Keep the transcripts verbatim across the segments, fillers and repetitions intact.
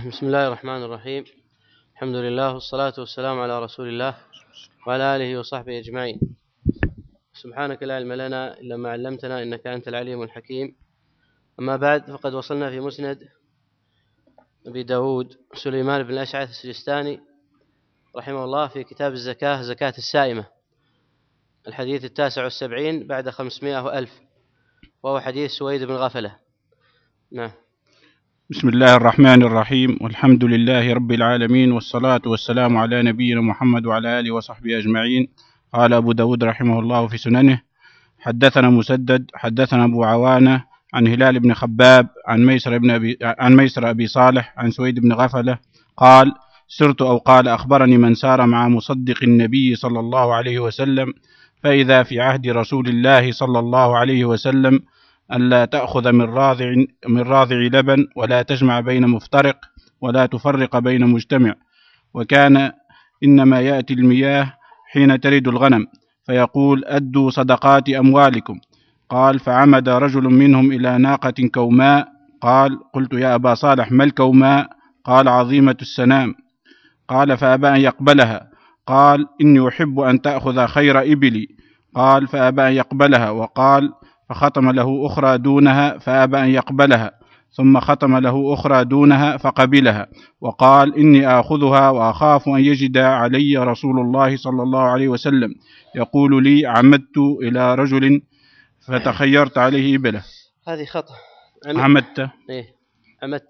بسم الله الرحمن الرحيم. الحمد لله والصلاة والسلام على رسول الله وعلى آله وصحبه أجمعين. سبحانك لا علم لنا إلا ما علمتنا إنك أنت العليم الحكيم. أما بعد، فقد وصلنا في مسند أبي داود سليمان بن الأشعث السجستاني رحمه الله في كتاب الزكاة، زكاة السائمة، الحديث التاسع والسبعين بعد خمسمائة وألف، وهو حديث سويد بن غفلة. نعم. بسم الله الرحمن الرحيم، والحمد لله رب العالمين، والصلاة والسلام على نبينا محمد وعلى آله وصحبه أجمعين. قال أبو داود رحمه الله في سننه: حدثنا مسدد حدثنا أبو عوانة عن هلال بن خباب عن ميسر بن أبي عن ميسر أبي صالح عن سويد بن غفلة قال: سرت أو قال أخبرني من سار مع مصدق النبي صلى الله عليه وسلم، فإذا في عهد رسول الله صلى الله عليه وسلم ألا تأخذ من راضع من راضع لبن، ولا تجمع بين مفترق، ولا تفرق بين مجتمع، وكان إنما يأتي المياه حين ترد الغنم، فيقول: أدوا صدقات أموالكم. قال: فعمد رجل منهم إلى ناقة كوماء. قال: قلت: يا أبا صالح، ما الكوماء؟ قال: عظيمة السنام. قال: فأبى أن يقبلها. قال: إني أحب أن تأخذ خير إبلي. قال: فأبى أن يقبلها. وقال: فختم له أخرى دونها فأبى أن يقبلها، ثم ختم له أخرى دونها فقبلها، وقال: إني آخذها وأخاف أن يجد علي رسول الله صلى الله عليه وسلم يقول لي: عمدت إلى رجل فتخيرت عليه إبله. هذه خطأ. عمدت إيه عمدت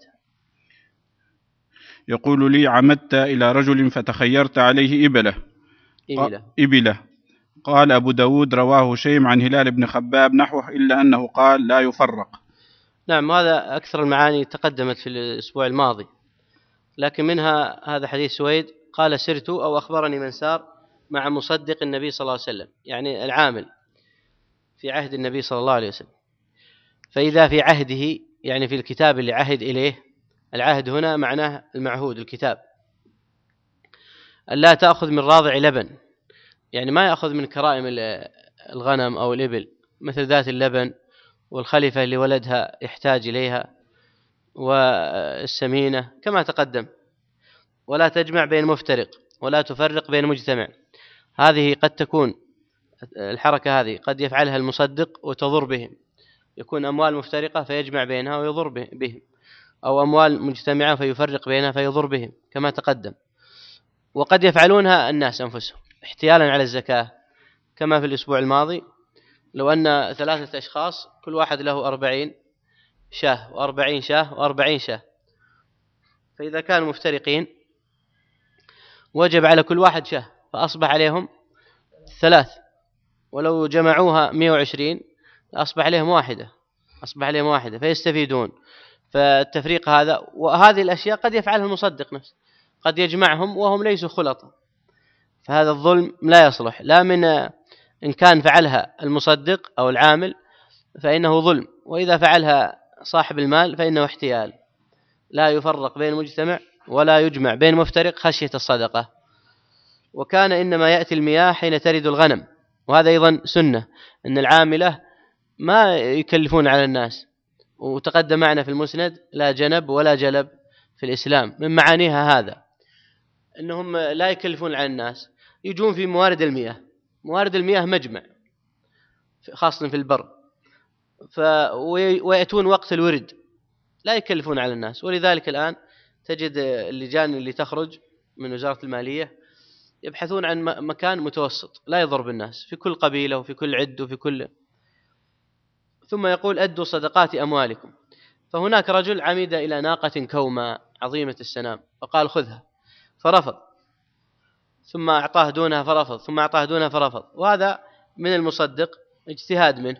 يقول لي: عمدت إلى رجل فتخيرت عليه إبله. إبله. إبله. قال أبو داود: رواه شيم عن هلال بن خباب نحوه، إلا أنه قال: لا يفرق. نعم، هذا أكثر المعاني تقدمت في الأسبوع الماضي، لكن منها هذا حديث سويد قال: سرت أو أخبرني من سار مع مصدق النبي صلى الله عليه وسلم، يعني العامل في عهد النبي صلى الله عليه وسلم. فإذا في عهده يعني في الكتاب اللي عهد إليه، العهد هنا معناه المعهود، الكتاب. ألا تأخذ من راضع لبن، يعني ما يأخذ من كرائم الغنم أو الإبل، مثل ذات اللبن والخلفة اللي ولدها يحتاج إليها والسمينة كما تقدم. ولا تجمع بين مفترق، ولا تفرق بين مجتمع. هذه قد تكون الحركة هذه قد يفعلها المصدق وتضر بهم، يكون أموال مفترقة فيجمع بينها ويضر بهم، أو أموال مجتمعة فيفرق بينها فيضر بهم كما تقدم. وقد يفعلونها الناس أنفسهم احتيالا على الزكاة، كما في الأسبوع الماضي لو أن ثلاثة أشخاص كل واحد له أربعين شاه وأربعين شاه وأربعين شاه، فإذا كانوا مفترقين وجب على كل واحد شاه، فأصبح عليهم ثلاث، ولو جمعوها مئة وعشرين أصبح عليهم واحدة أصبح عليهم واحدة فيستفيدون. فالتفريق هذا، وهذه الأشياء قد يفعلها المصدق نفسه، قد يجمعهم وهم ليسوا خلطا، فهذا الظلم لا يصلح، لا من إن كان فعلها المصدق أو العامل فإنه ظلم، وإذا فعلها صاحب المال فإنه احتيال. لا يفرق بين مجتمع ولا يجمع بين مفترق خشية الصدقة. وكان إنما يأتي المياه حين ترد الغنم، وهذا أيضا سنة، أن العاملة ما يكلفون على الناس. وتقدم معنا في المسند: لا جنب ولا جلب في الإسلام، من معانيها هذا أنهم لا يكلفون على الناس، يجون في موارد المياه. موارد المياه مجمع خاصة في البر، ف... ويأتون وقت الورد لا يكلفون على الناس. ولذلك الآن تجد اللجان اللي تخرج من وزارة المالية يبحثون عن مكان متوسط لا يضر بالناس في كل قبيلة وفي كل عد وفي كل. ثم يقول: أدوا صدقات أموالكم. فهناك رجل عمد إلى ناقة كوماء عظيمة السنام فقال: خذها، فرفض، ثم أعطاه دونها فرفض، ثم أعطاه دونها فرفض. وهذا من المصدق اجتهاد منه،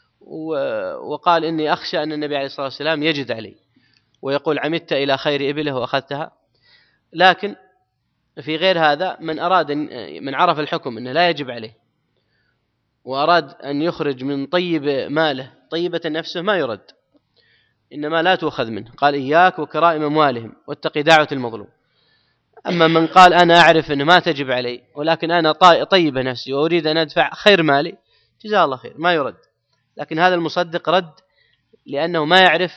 وقال: إني أخشى أن النبي عليه الصلاة والسلام يجد علي ويقول: عمدت إلى خير إبله وأخذتها. لكن في غير هذا من أراد من عرف الحكم أنه لا يجب عليه وأراد أن يخرج من طيب ماله طيبة نفسه ما يرد، إنما لا تؤخذ منه. قال: إياك وكرائم أموالهم واتقي دعوة المظلوم. أما من قال: أنا أعرف أنه ما تجب علي، ولكن أنا طيب نفسي وأريد أن أدفع خير مالي، جزاه الله خير، ما يرد. لكن هذا المصدق رد لأنه ما يعرف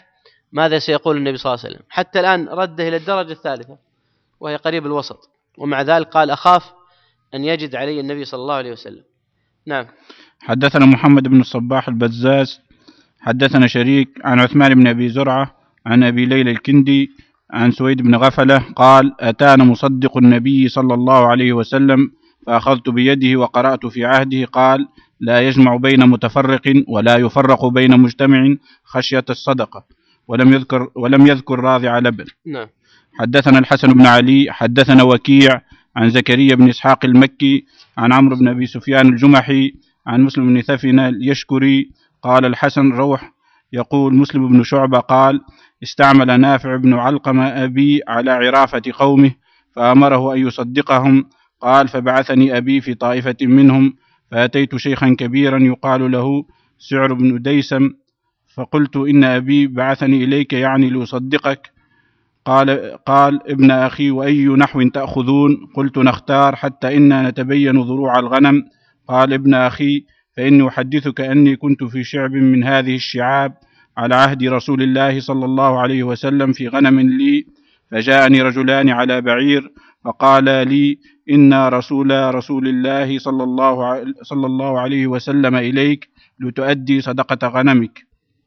ماذا سيقول النبي صلى الله عليه وسلم، حتى الآن رده إلى الدرجة الثالثة وهي قريب الوسط، ومع ذلك قال أخاف أن يجد علي النبي صلى الله عليه وسلم. نعم. حدثنا محمد بن الصباح البزاز حدثنا شريك عن عثمان بن أبي زرعة عن أبي ليلى الكندي عن سويد بن غفلة قال أتانا مصدق النبي صلى الله عليه وسلم فأخذت بيده وقرأت في عهده قال لا يجمع بين متفرق ولا يفرق بين مجتمع خشية الصدقة، ولم يذكر ولم يذكر راضع لبن. نعم. حدثنا الحسن بن علي حدثنا وكيع عن زكريا بن إسحاق المكي عن عمرو بن أبي سفيان الجمحي عن مسلم بن ثفنة اليشكري قال الحسن روح يقول مسلم بن شعبة قال استعمل نافع بن علقمة أبي على عرافة قومه فأمره أن يصدقهم قال فبعثني أبي في طائفة منهم فأتيت شيخا كبيرا يقال له سعر بن ديسم فقلت إن أبي بعثني إليك يعني لأصدقك. قال قال ابن أخي وأي نحو تأخذون؟ قلت نختار حتى إنا نتبين ضروع الغنم. قال ابن أخي فإني أحدثك أني كنت في شعب من هذه الشعاب على عهد رسول الله صلى الله عليه وسلم في غنم لي، فجاءني رجلان على بعير فقال لي إن رسول رسول الله صلى الله, صلى الله عليه وسلم إليك لتؤدي صدقة غنمك.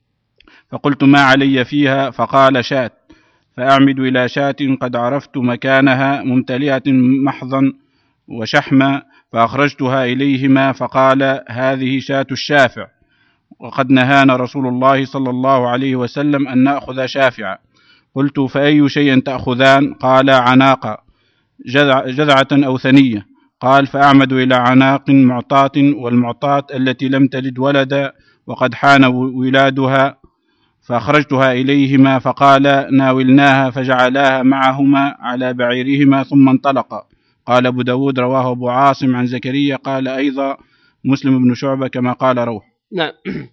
فقلت ما علي فيها؟ فقال شاة، فأعمد إلى شاة قد عرفت مكانها ممتلئة محضا وشحما فأخرجتها إليهما فقال هذه شاة الشافع، وقد نهانا رسول الله صلى الله عليه وسلم أن نأخذ شافعا. قلت فأي شيء تأخذان؟ قال عناقا جذع جذعة أو ثنية. قال فأعمد إلى عناق معطاة، والمعطاة التي لم تلد ولدا وقد حان ولادها، فأخرجتها إليهما فقال ناولناها فجعلاها معهما على بعيرهما ثم انطلقا. قال أبو داود رواه أبو عاصم عن زكريا قال أيضا مسلم بن شعبة كما قال روح. نعم.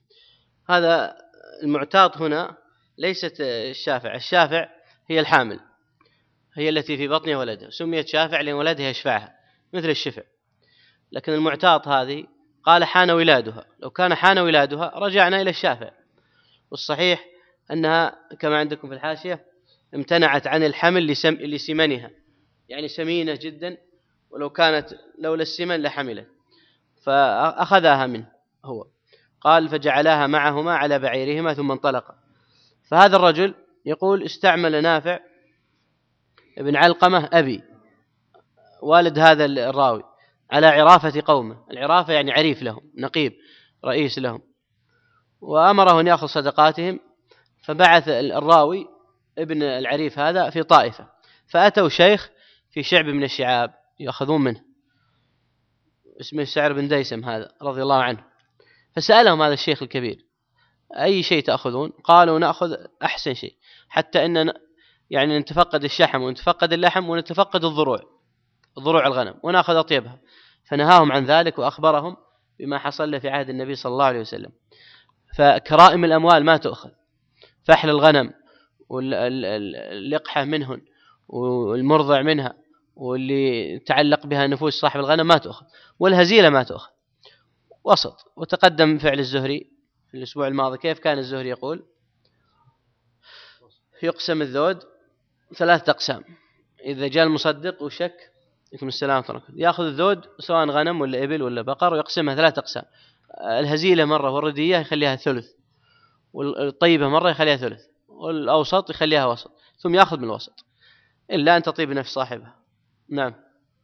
هذا المعتاط هنا ليست الشافع، الشافع هي الحامل، هي التي في بطنها ولدها، سميت شافع لأن ولدها يشفعها مثل الشفع. لكن المعتاط هذه قال حان ولادها، لو كان حان ولادها رجعنا إلى الشافع، والصحيح أنها كما عندكم في الحاشية امتنعت عن الحمل لسم... لسمنها، يعني سمينة جدا، ولو كانت لولا السمن لحملت، فأخذها منه هو. قال فجعلها معهما على بعيرهما ثم انطلقا. فهذا الرجل يقول استعمل نافع ابن علقمة أبي والد هذا الراوي على عرافة قومه، العرافة يعني عريف لهم، نقيب رئيس لهم، وأمره أن يأخذ صدقاتهم. فبعث الراوي ابن العريف هذا في طائفة، فأتوا شيخ في شعب من الشعاب يأخذون منه اسمه سعر بن ديسم هذا رضي الله عنه، فسألهم هذا الشيخ الكبير أي شيء تأخذون؟ قالوا نأخذ أحسن شيء، حتى أن يعني نتفقد الشحم ونتفقد اللحم ونتفقد الضروع، ضروع الغنم، ونأخذ أطيبها. فنهاهم عن ذلك وأخبرهم بما حصل له في عهد النبي صلى الله عليه وسلم. فكرائم الأموال ما تؤخذ، فحل الغنم واللقحة منهن والمرضع منها واللي تعلق بها نفوس صاحب الغنم ما تؤخذ، والهزيلة ما تؤخذ، وسط. وتقدم فعل الزهري في الأسبوع الماضي كيف كان الزهري يقول يقسم الذود ثلاثة أقسام، إذا جاء المصدق وشك يكون السلام عليكم يأخذ الذود سواء غنم ولا إبل ولا بقر ويقسمها ثلاثة أقسام، الهزيلة مرة والردية يخليها ثلث، والطيبة مرة يخليها ثلث، والأوسط يخليها وسط، ثم يأخذ من الوسط إلا أن تطيب نفس صاحبها. نعم.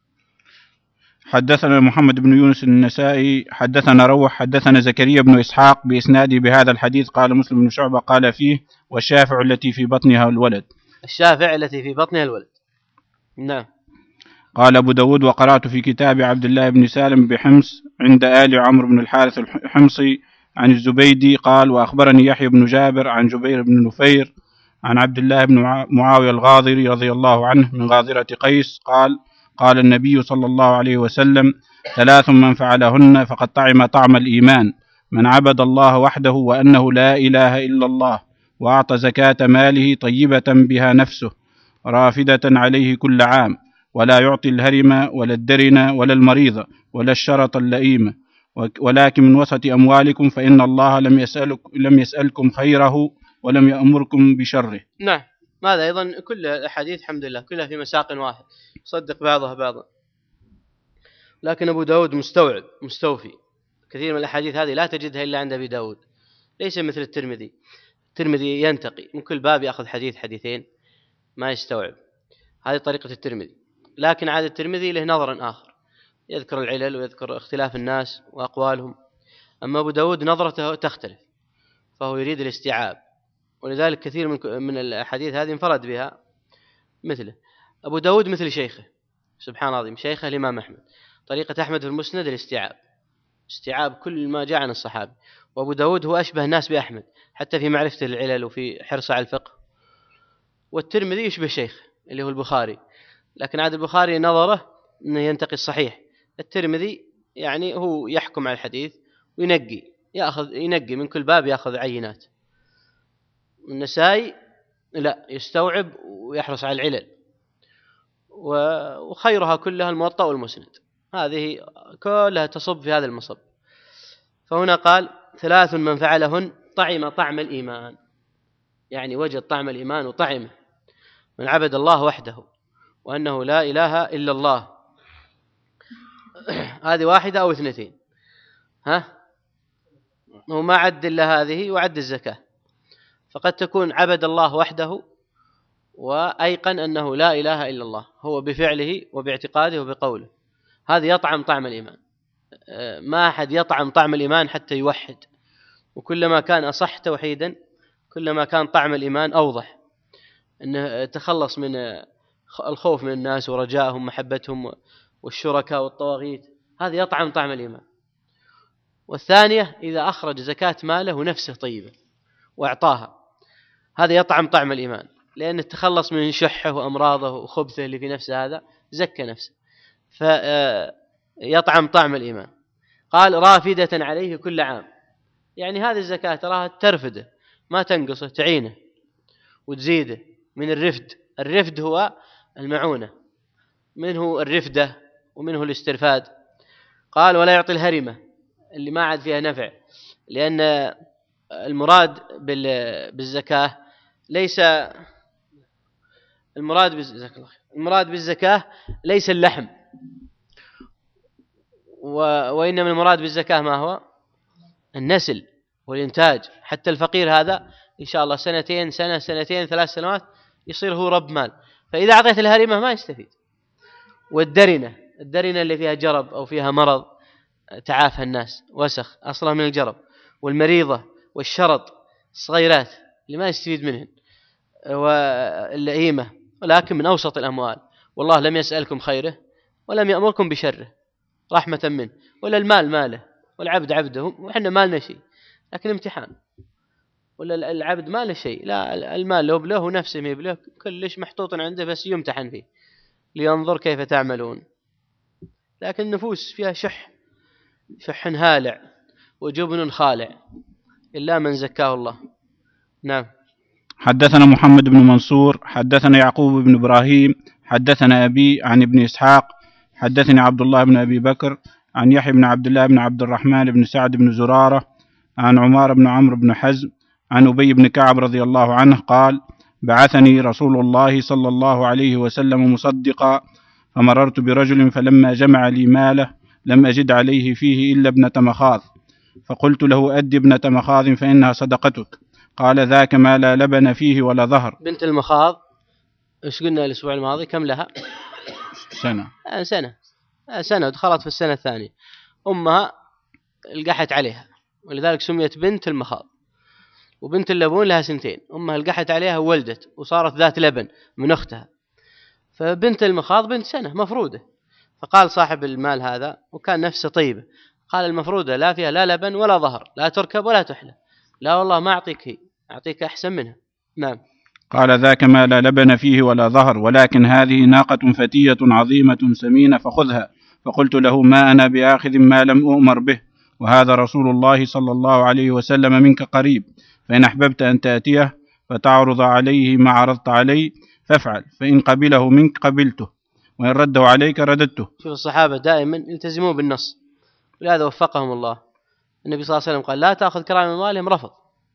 حدثنا محمد بن يونس النسائي حدثنا روح حدثنا زكريا بن إسحاق بإسناده بهذا الحديث قال مسلم بن شعبة قال فيه والشافع التي في بطنها الولد، الشافع التي في بطنها الولد. نعم. قال أبو داود وقرأت في كتاب عبد الله بن سالم بحمص عند آل عمرو بن الحارث الحمصي عن الزبيدي قال وأخبرني يحيى بن جابر عن جبير بن نفير عن عبد الله بن معاوية الغاضري رضي الله عنه من غاضرة قيس قال قال النبي صلى الله عليه وسلم ثلاث من فعلهن فقد طعم طعم الإيمان، من عبد الله وحده وأنه لا إله إلا الله، وأعطى زكاة ماله طيبة بها نفسه رافدة عليه كل عام، ولا يعطي الهرم ولا الدرن ولا المريض ولا الشرط اللئيم، ولكن من وسط أموالكم فإن الله لم يسألك لم يسألكم خيره ولم يأمركم بشره. نعم، هذا أيضا كل الأحاديث الحمد لله كلها في مساق واحد صدق بعضها بعضا. لكن أبو داود مستوعب مستوفي، كثير من الأحاديث هذه لا تجدها إلا عند أبي داود، ليس مثل الترمذي. الترمذي ينتقي من كل باب يأخذ حديث حديثين ما يستوعب، هذه طريقة الترمذي. لكن عاد الترمذي له نظر آخر، يذكر العلل ويذكر اختلاف الناس وأقوالهم. أما أبو داود نظرته تختلف، فهو يريد الاستيعاب، ولذلك كثير من من الأحاديث هذه انفرد بها مثله. أبو داود مثل شيخه سبحان الله، شيخه الإمام أحمد. طريقة أحمد في المسند الاستيعاب، استيعاب كل ما جاء عن الصحابة. وأبو داود هو أشبه الناس بأحمد حتى في معرفة العلل وفي حرص على الفقه. والترمذي يشبه شيخ اللي هو البخاري، لكن عاد البخاري نظره أنه ينتقي الصحيح، الترمذي يعني هو يحكم على الحديث وينقي، يأخذ ينقي من كل باب يأخذ عينات. النسائي لا، يستوعب ويحرص على العلل، وخيرها كلها الموطأ والمسند، هذه كلها تصب في هذا المصب. فهنا قال ثلاث من فعلهن طعم طعم الإيمان، يعني وجد طعم الإيمان وطعمه. من عبد الله وحده وأنه لا إله إلا الله، هذه واحدة أو اثنتين، ها هو ما عد إلا هذه وعد الزكاة. فقد تكون عبد الله وحده وأيقن أنه لا إله إلا الله، هو بفعله وباعتقاده وبقوله، هذا يطعم طعم الإيمان. ما أحد يطعم طعم الإيمان حتى يوحد، وكلما كان أصح توحيدا كلما كان طعم الإيمان أوضح، أنه تخلص من الخوف من الناس ورجائهم محبتهم والشركاء والطواغيت، هذا يطعم طعم الإيمان. والثانية إذا أخرج زكاة ماله ونفسه طيبة وأعطاها، هذا يطعم طعم الإيمان، لأنه تخلص من شحه وأمراضه وخبثه اللي في نفسه، هذا زكى نفسه فيطعم طعم الإيمان. قال رافدة عليه كل عام، يعني هذه الزكاة تراها ترفده ما تنقصه، تعينه وتزيده من الرفد. الرفد هو المعونة، منه الرفدة ومنه الاسترفاد. قال ولا يعطي الهرمة اللي ما عاد فيها نفع، لأن المراد بالزكاة ليس المراد بالزكاة المراد بالزكاة ليس اللحم، وإنما المراد بالزكاة ما هو النسل والإنتاج. حتى الفقير هذا إن شاء الله سنتين سنة سنتين ثلاث سنوات يصير هو رب مال، فإذا أعطيت الهرمة ما يستفيد. والدرنة، الدرنة اللي فيها جرب أو فيها مرض تعافى الناس وسخ أصلا من الجرب، والمريضة والشرط الصغيرات اللي ما يستفيد منهن، واللئيمة، ولكن من أوسط الأموال. والله لم يسألكم خيره ولم يأمركم بشره رحمة منه، ولا المال ماله والعبد عبده، وإحنا مالنا شيء لكن امتحان. ولا العبد ماله شيء، لا المال له بله ونفسه ما بله، كلش محطوط عنده بس يمتحن فيه لينظر كيف تعملون. لكن النفوس فيها شح، شح هالع وجبن خالع إلا من زكاه الله. نعم. حدثنا محمد بن منصور حدثنا يعقوب بن إبراهيم حدثنا أبي عن ابن إسحاق حدثني عبد الله بن أبي بكر عن يحيى بن عبد الله بن عبد الرحمن بن سعد بن زرارة عن عمار بن عمرو بن حزم عن أبي بن كعب رضي الله عنه قال بعثني رسول الله صلى الله عليه وسلم مصدقا، فمررت برجل فلما جمع لي ماله لم أجد عليه فيه إلا ابنة مخاض، فقلت له أد ابنة مخاض فإنها صدقتك. قال ذاك ما لا لبن فيه ولا ظهر. بنت المخاض إيش قلنا الأسبوع الماضي كم لها؟ سنة سنة سنة دخلت في السنة الثانية، أمها القحت عليها ولذلك سميت بنت المخاض. وبنت اللبون لها سنتين، أمها القحت عليها وولدت وصارت ذات لبن من أختها، فبنت المخاض بنت سنة مفرودة. فقال صاحب المال هذا وكان نفسه طيبة، قال المفرودة لا فيها لا لبن ولا ظهر، لا تركب ولا تحلى، لا والله ما أعطيك هي، أعطيك أحسن منها. نعم. قال ذاك ما لا لبن فيه ولا ظهر، ولكن هذه ناقة فتية عظيمة سمينة فخذها. فقلت له ما أنا بآخذ ما لم أؤمر به، وهذا رسول الله صلى الله عليه وسلم منك قريب، فإن أحببت أن تأتيه فتعرض عليه ما عرضت علي فافعل، فإن قبله منك قبلته وإن رده عليك رددته. شوف الصحابة دائما يلتزمون بالنص، ولهذا وفقهم الله. النبي صلى الله عليه وسلم قال لا تأخذ كرام أموالهم، رفض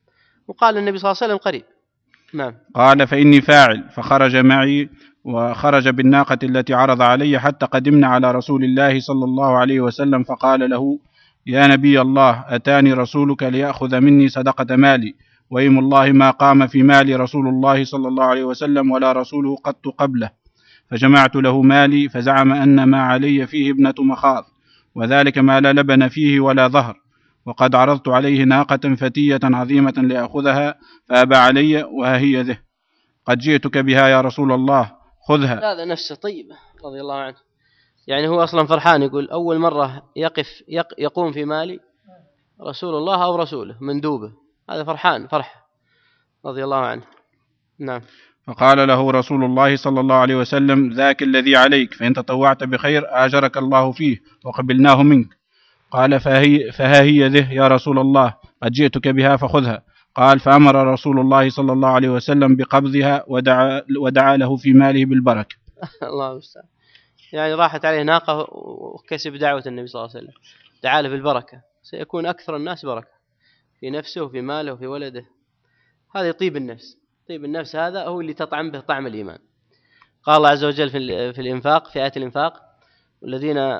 وقال النبي صلى الله عليه وسلم قريب. نعم. قال فإني فاعل، فخرج معي وخرج بالناقة التي عرض علي حتى قدمنا على رسول الله صلى الله عليه وسلم، فقال له: يا نبي الله، أتاني رسولك ليأخذ مني صدقة مالي، وإيم الله ما قام في مالي رسول الله صلى الله عليه وسلم ولا رسوله قط قبله. فجمعت له مالي، فزعم أن ما علي فيه ابنة مخاض، وذلك ما لا لبن فيه ولا ظهر، وقد عرضت عليه ناقة فتية عظيمة ليأخذها فأبى علي، وها هي ذه، قد جئتك بها يا رسول الله، خذها. هذا نفسه طيبة رضي الله عنه، يعني هو أصلا فرحان، يقول أول مرة يقف يقوم في مالي رسول الله أو رسوله مندوبه، هذا فرحان فرح رضي الله عنه. نعم. فقال له رسول الله صلى الله عليه وسلم: ذاك الذي عليك، فإن تطوعت بخير آجرك الله فيه وقبلناه منك. قال: فهي, فها هي ذه يا رسول الله، قد جئتك بها فخذها. قال: فأمر رسول الله صلى الله عليه وسلم بقبضها، ودعا, ودعا له في ماله بالبركة. الله المستعان، يعني راحت عليه ناقة وكسب دعوة النبي صلى الله عليه وسلم، دعا له بالبركة، سيكون أكثر الناس بركة في نفسه وفي ماله وفي ولده. هذا طيب النفس، طيب النفس هذا هو اللي تطعم به طعم الإيمان. قال الله عز وجل في الإنفاق، في آية الإنفاق: والذين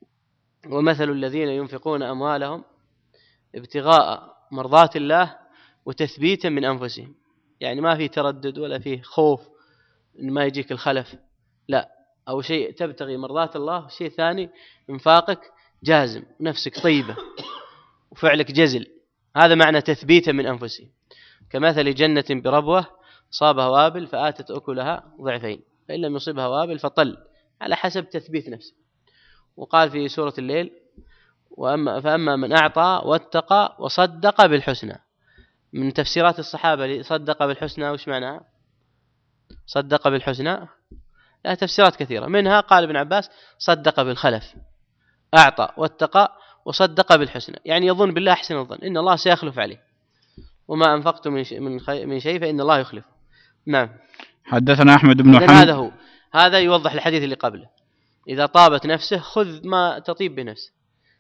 ومثل الذين ينفقون أموالهم ابتغاء مرضات الله وتثبيتا من أنفسهم، يعني ما في تردد ولا فيه خوف إن ما يجيك الخلف، لا، أو شيء تبتغي مرضات الله، شيء ثاني انفاقك جازم، نفسك طيبة وفعلك جزل، هذا معنى تثبيتا من أنفسهم. كمثل جنة بربوة صابها وابل فآتت أكلها ضعفين، فإن لم يصبها وابل فطل، على حسب تثبيت نفسه. وقال في سورة الليل: وأما فأما من أعطى واتقى وصدق بالحسنى. من تفسيرات الصحابة صدق بالحسنى وش معناها؟ صدق بالحسنى لها تفسيرات كثيرة، منها قال ابن عباس: صدق بالخلف، أعطى واتقى وصدق بالحسنى، يعني يظن بالله أحسن الظن إن الله سيخلف عليه، وما أنفقت من شيء, من شيء فإن الله يخلف. نعم. حدثنا أحمد بن حنبل. هذا هو، هذا يوضح الحديث اللي قبله: إذا طابت نفسه خذ ما تطيب بنفسه،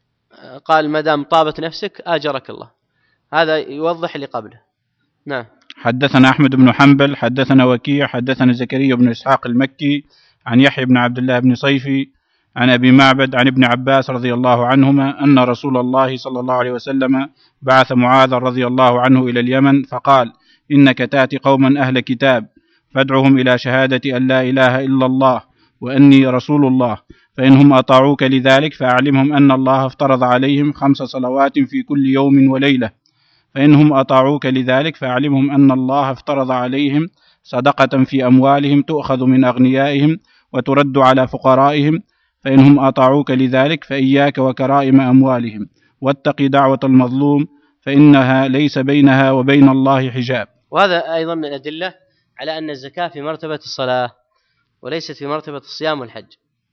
قال ما دام طابت نفسك آجرك الله، هذا يوضح اللي قبله. نعم. حدثنا أحمد بن حنبل حدثنا وكيع حدثنا زكريا بن إسحاق المكي عن يحيى بن عبد الله بن صيفي عن أبي معبد عن ابن عباس رضي الله عنهما أن رسول الله صلى الله عليه وسلم بعث معاذ رضي الله عنه إلى اليمن، فقال: إنك تأتي قوما أهل كتاب، فادعهم إلى شهادة أن لا إله إلا الله وأني رسول الله، فإنهم أطاعوك لذلك فأعلمهم أن الله افترض عليهم خمس صلوات في كل يوم وليلة، فإنهم أطاعوك لذلك فأعلمهم أن الله افترض عليهم صدقة في أموالهم تؤخذ من أغنيائهم وترد على فقرائهم، فإنهم أطاعوك لذلك فإياك وكرائم أموالهم، واتق دعوة المظلوم فإنها ليس بينها وبين الله حجاب. وهذا أيضا من الأدلة على أن الزكاة في مرتبة الصلاة وليست في مرتبة الصيام والحج،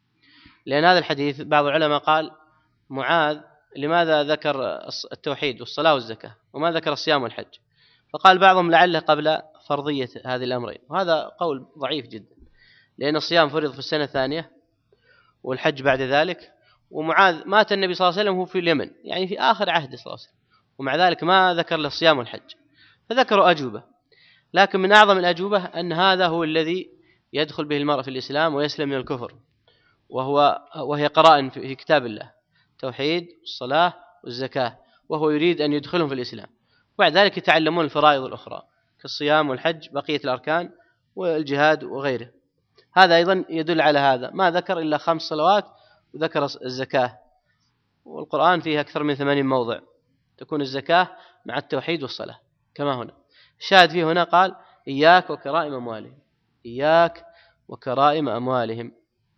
لأن هذا الحديث بعض العلماء قال: معاذ لماذا ذكر التوحيد والصلاة والزكاة وما ذكر الصيام والحج؟ فقال بعضهم لعله قبل فرضية هذه الأمرين، وهذا قول ضعيف جدا، لأن الصيام فرض في السنة الثانية والحج بعد ذلك، ومعاذ مات النبي صلى الله عليه وسلم هو في اليمن، يعني في آخر عهد صلى الله عليه وسلم، ومع ذلك ما ذكر له الصيام والحج، فذكروا أجوبة. لكن من أعظم الأجوبة أن هذا هو الذي يدخل به المرء في الإسلام ويسلم من الكفر، وهو وهي قرائن في كتاب الله: توحيد والصلاة والزكاة، وهو يريد أن يدخلهم في الإسلام، وبعد ذلك يتعلمون الفرائض الأخرى كالصيام والحج بقية الأركان والجهاد وغيره. هذا أيضا يدل على هذا، ما ذكر إلا خمس صلوات وذكر الزكاة، والقرآن فيه أكثر من ثمانين موضع تكون الزكاة مع التوحيد والصلاة كما هنا. الشاهد فيه هنا قال: إياك وكرائم أموالهم، إياك وكرائم أموالهم،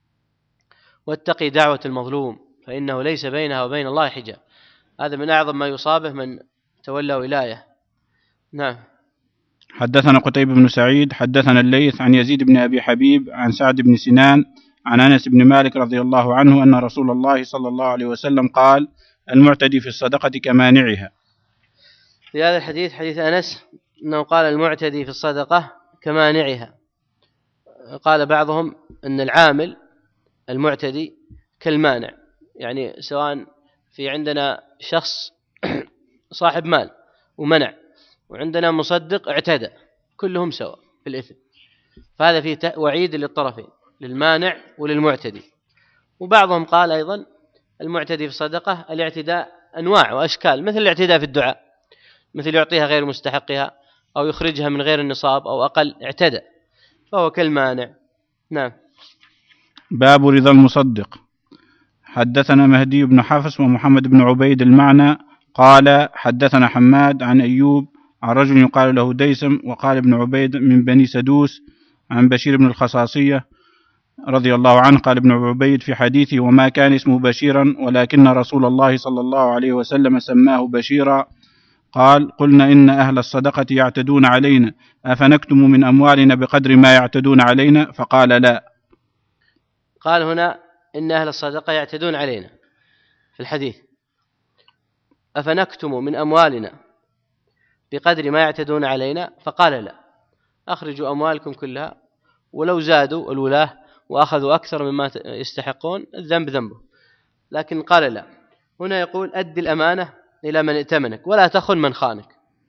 واتقي دعوة المظلوم فإنه ليس بينها وبين الله حجاب. هذا من أعظم ما يصابه من تولى ولاية. نعم. حدثنا قتيبة بن سعيد حدثنا الليث عن يزيد بن أبي حبيب عن سعد بن سنان عن أنس بن مالك رضي الله عنه أن رسول الله صلى الله عليه وسلم قال: المعتدي في الصدقة كمانعها. في هذا الحديث حديث أنس أنه قال: المعتدي في الصدقة كمانعها. قال بعضهم أن العامل المعتدي كالمانع، يعني سواء في عندنا شخص صاحب مال ومنع، وعندنا مصدق اعتدى، كلهم سواء في الإثم. فهذا فيه وعيد للطرفين، للمانع وللمعتدي. وبعضهم قال أيضا المعتدي في الصدقة الاعتداء أنواع وأشكال، مثل الاعتداء في الدعاء، مثل يعطيها غير مستحقها أو يخرجها من غير النصاب أو أقل، اعتدى، فهو كالمانع. نعم. باب رضا المصدق. حدثنا مهدي بن حفص ومحمد بن عبيد المعنى قال حدثنا حماد عن أيوب عن رجل يقال له ديسم، وقال ابن عبيد من بني سدوس، عن بشير بن الخصاصية رضي الله عنه قال ابن عبيد في حديثه وما كان اسمه بشيرا ولكن رسول الله صلى الله عليه وسلم سماه بشيرا. قال قلنا إن أهل الصدقة يعتدون علينا أفنكتم من أموالنا بقدر ما يعتدون علينا؟ فقال لا. قال هنا إن أهل الصدقة يعتدون علينا في الحديث، أفنكتم من أموالنا بقدر ما يعتدون علينا؟ فقال لا، أخرجوا أموالكم كلها، ولو زادوا الولاة وأخذوا أكثر مما يستحقون الذنب ذنبه، لكن قال لا. هنا يقول أد الأمانة إلى من ائتمنك ولا تخن من خانك.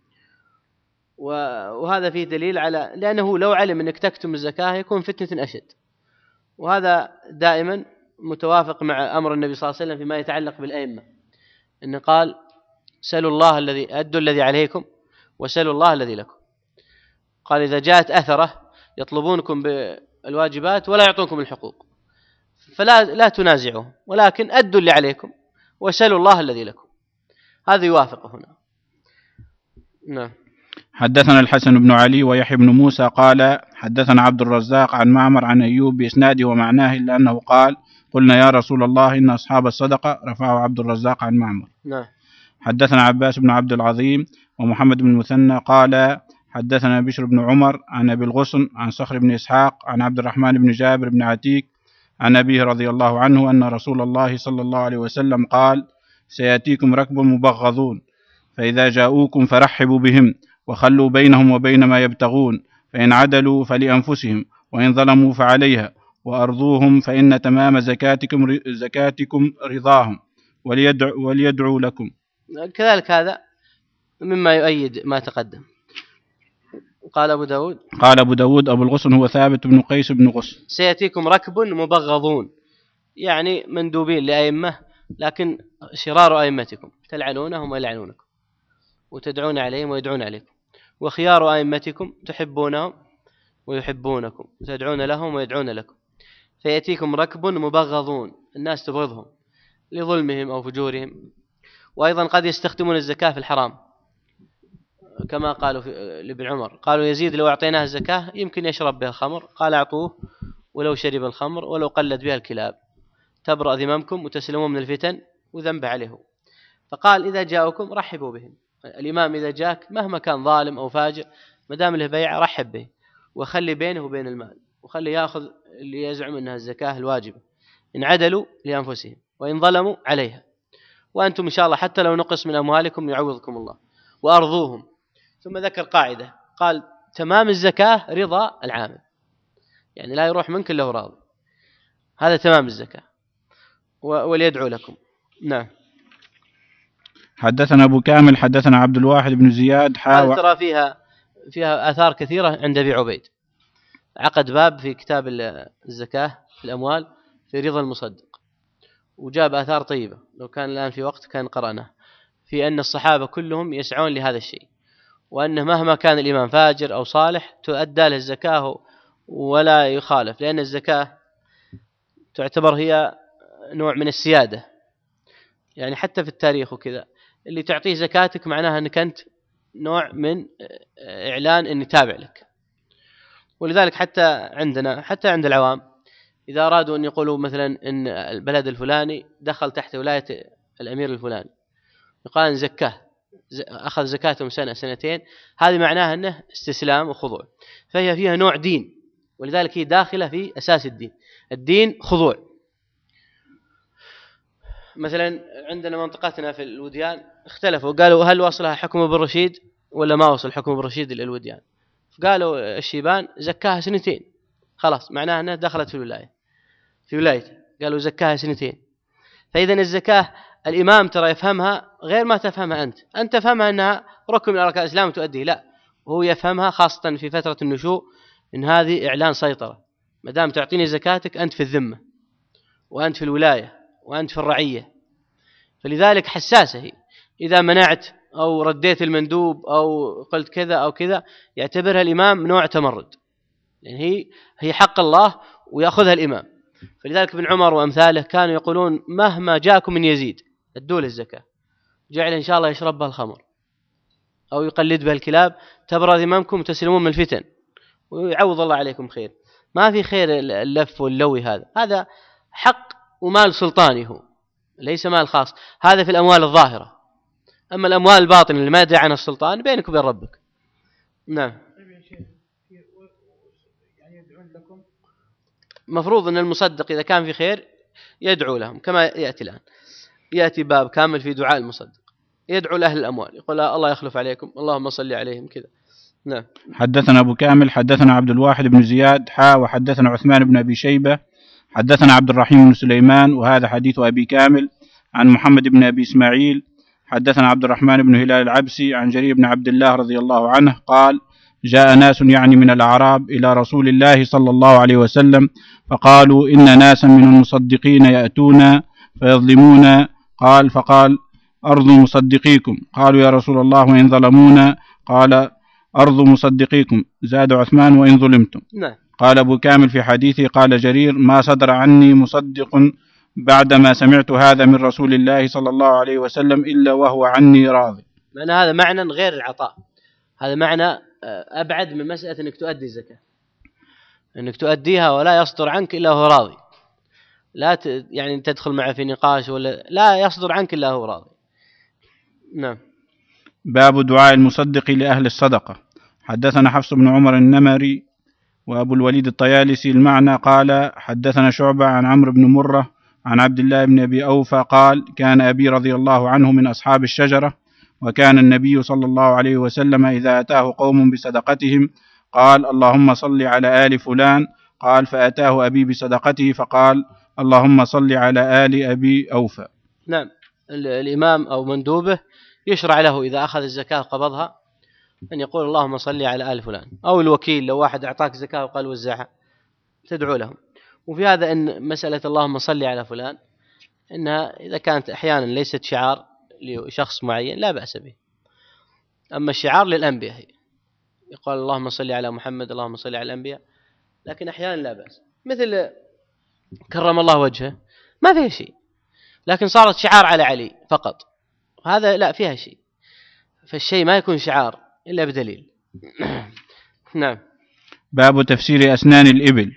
وهذا فيه دليل على، لأنه لو علم أنك تكتم الزكاة يكون فتنة أشد. وهذا دائما متوافق مع أمر النبي صلى الله عليه وسلم فيما يتعلق بالأئمة، إنه قال سلوا الله الذي أدوا الذي عليكم وسلوا الله الذي لكم. قال إذا جاءت أثرة يطلبونكم بالواجبات ولا يعطونكم الحقوق فلا لا تنازعوا، ولكن أدوا اللي عليكم وسلوا الله الذي لكم. هذا يوافق هنا. نعم. حدثنا الحسن بن علي ويحيى بن موسى قال حدثنا عبد الرزاق عن معمر عن أيوب بإسناده ومعناه إلا أنه قال قلنا يا رسول الله إن أصحاب الصدقة، رفعه عبد الرزاق عن معمر. نعم. حدثنا عباس بن عبد العظيم ومحمد بن المثنى قال حدثنا بشر بن عمر عن أبي الغصن عن صخر بن إسحاق عن عبد الرحمن بن جابر بن عتيك عن أبيه رضي الله عنه أن رسول الله صلى الله عليه وسلم قال سيأتيكم ركب مبغضون فإذا جاءوكم فرحبوا بهم وخلوا بينهم وبين ما يبتغون، فإن عدلوا فلأنفسهم وإن ظلموا فعليها، وأرضوهم فإن تمام زكاتكم زكاتكم رضاهم وليدعوا, وليدعوا لكم. كذلك هذا مما يؤيد ما تقدم. قال أبو داود قال أبو داود أبو الغصن هو ثابت بن قيس بن غصن. سيأتيكم ركب مبغضون، يعني مندوبين لأئمة لكن شرار أئمتكم، تلعنونهم ويلعنونكم وتدعون عليهم ويدعون عليكم، وخيار أئمتكم تحبونهم ويحبونكم وتدعون لهم ويدعون لكم. فيأتيكم ركب مبغضون، الناس تبغضهم لظلمهم أو فجورهم. وأيضا قد يستخدمون الزكاة في الحرام، كما قالوا لابن عمر، قالوا يزيد لو أعطيناه الزكاة يمكن يشرب بها الخمر، قال أعطوه ولو شرب الخمر ولو قلت بها الكلاب تبرأ ذممكم وتسلمون من الفتن وذنب عليه. فقال إذا جاءكم رحبوا بهم. الإمام إذا جاك مهما كان ظالم أو فاجر ما دام له بيع رحب به، وخلي بينه وبين المال، وخلي يأخذ اللي يزعم أنها الزكاة الواجبة، إن عدلوا لأنفسهم وإن ظلموا عليها، وأنتم إن شاء الله حتى لو نقص من أموالكم يعوضكم الله. وأرضوهم. ثم ذكر قاعدة قال تمام الزكاة رضا العامل، يعني لا يروح منك إلا هو راضي، هذا تمام الزكاة. وليدعو لكم. نعم. حدثنا أبو كامل حدثنا عبد الواحد بن زياد حاول ترى فيها فيها آثار كثيرة عند أبي عبيد. عقد باب في كتاب الزكاة في الأموال في رضا المصدق، وجاب آثار طيبة، لو كان الآن في وقت كان قرأناه، في أن الصحابة كلهم يسعون لهذا الشيء، وأنه مهما كان الإمام فاجر أو صالح تؤدى له الزكاة ولا يخالف، لأن الزكاة تعتبر هي نوع من السيادة، يعني حتى في التاريخ وكذا اللي تعطيه زكاتك معناها أنك أنت نوع من إعلان أني تابع لك. ولذلك حتى عندنا حتى عند العوام إذا أرادوا أن يقولوا مثلا أن البلد الفلاني دخل تحت ولاية الأمير الفلاني، يقال زكاه أخذ زكاتهم سنة سنتين، هذه معناها أنه استسلام وخضوع، فهي فيها نوع دين، ولذلك هي داخلة في أساس الدين. الدين خضوع. مثلا عندنا منطقتنا في الوديان اختلفوا، قالوا هل وصلها حكم ابن رشيد ولا ما وصل حكم ابن رشيد للوديان، فقالوا الشيبان زكاها سنتين خلاص، معناها أنها دخلت في الولاية في ولايته، قالوا زكاها سنتين. فإذا الزكاة الإمام ترى يفهمها غير ما تفهمها أنت، أنت تفهمها أنها ركن من أركان الإسلام تؤديه، لا، وهو يفهمها خاصة في فترة النشوء إن هذه إعلان سيطرة، ما دام تعطيني زكاتك أنت في الذمة وأنت في الولاية وأنت في الرعية، فلذلك حساسة هي. إذا منعت أو رديت المندوب أو قلت كذا أو كذا يعتبرها الإمام نوع تمرد، لأن يعني هي هي حق الله ويأخذها الإمام. فلذلك ابن عمر وأمثاله كانوا يقولون مهما جاءكم من يزيد ادوا له الزكاة، جعل إن شاء الله يشرب بها الخمر أو يقلد بها الكلاب تبرز إمامكم تسلمون من الفتن ويعوض الله عليكم خير. ما في خير اللف واللوي، هذا هذا حق ومال سلطاني، هو ليس مال خاص، هذا في الأموال الظاهرة. أما الأموال الباطنة اللي ما يدعي عنها السلطان بينك وبين ربك. نعم. مفروض أن المصدق إذا كان في خير يدعو لهم، كما يأتي الآن، يأتي باب كامل في دعاء المصدق، يدعو لأهل الأموال، يقول الله يخلف عليكم، اللهم صل عليهم كذا. نعم. حدثنا أبو كامل حدثنا عبد الواحد بن زياد حا وحدثنا عثمان بن أبي شيبة حدثنا عبد الرحيم بن سليمان وهذا حديث أبي كامل عن محمد بن أبي إسماعيل حدثنا عبد الرحمن بن هلال العبسي عن جرير بن عبد الله رضي الله عنه قال: جاء ناس يعني من الأعراب إلى رسول الله صلى الله عليه وسلم فقالوا إن ناسا من المصدقين يأتون فيظلمون، قال فقال: أرض مصدقيكم. قالوا: يا رسول الله وإن ظلمونا؟ قال: أرض مصدقيكم. زاد عثمان: وإن ظلمتم. نعم. قال أبو كامل في حديثه: قال جرير: ما صدر عني مصدق بعدما سمعت هذا من رسول الله صلى الله عليه وسلم إلا وهو عني راضي. معنى هذا معنى غير العطاء، هذا معنى أبعد من مسألة أنك تؤدي الزكاة، أنك تؤديها ولا يصدر عنك إلا هو راضي، لا ت... يعني تدخل معه في نقاش ولا لا يصدر عنك إلا هو راضي. نعم. باب دعاء المصدق لأهل الصدقة. حدثنا حفص بن عمر النمري وأبو الوليد الطيالسي المعنى قال: حدثنا شعبة عن عمرو بن مرة عن عبد الله بن أبي أوفى قال: كان أبي رضي الله عنه من أصحاب الشجرة، وكان النبي صلى الله عليه وسلم إذا أتاه قوم بصدقتهم قال: اللهم صل على آل فلان. قال: فأتاه أبي بصدقته فقال: اللهم صل على آل أبي أوفى. نعم. الإمام أو مندوبه يشرع له إذا أخذ الزكاة قبضها أن يقول: اللهم صل على آل فلان، أو الوكيل لو واحد أعطاك زكاة وقال وزعها تدعو لهم. وفي هذا أن مسألة اللهم صل على فلان إنها إذا كانت أحيانا ليست شعار لشخص معين لا بأس به، أما الشعار للأنبياء هي يقول اللهم صل على محمد، اللهم صل على الأنبياء، لكن أحيانا لا بأس، مثل كرم الله وجهه ما فيها شيء، لكن صارت شعار على علي فقط، هذا لا فيها شيء، فالشيء ما يكون شعار إلا بدليل. نعم. باب تفسير أسنان الإبل.